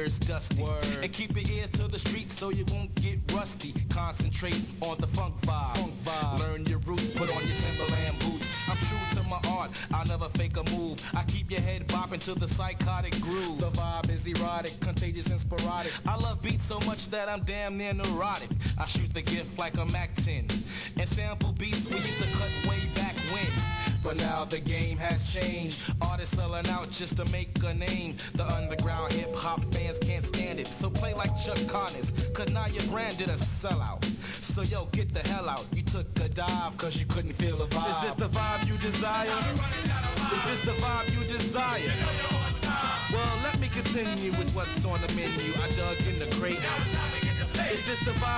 ears dusty. Word. And keep your ear to the street so you won't get rusty. Concentrate on the funk vibe. Learn your roots, put on your Timberland boots. I'm true to my art, I'll never fake a move. I keep your head bopping to the psychotic groove. The vibe is erotic, contagious and sporadic. I love beats so much that I'm damn near neurotic. I shoot the gift like a Mac 10 and sample beats we used to cut way back when. But now the game has changed. Artists selling out just to make a name. The underground hip hop fans can't stand it. So play like Chuck Connors, cause now your brand did a sellout. So yo, get the hell out. You took a dive cause you couldn't feel the vibe. Is this the vibe you desire? Is this the vibe you desire? Well, let me continue with what's on the menu. I dub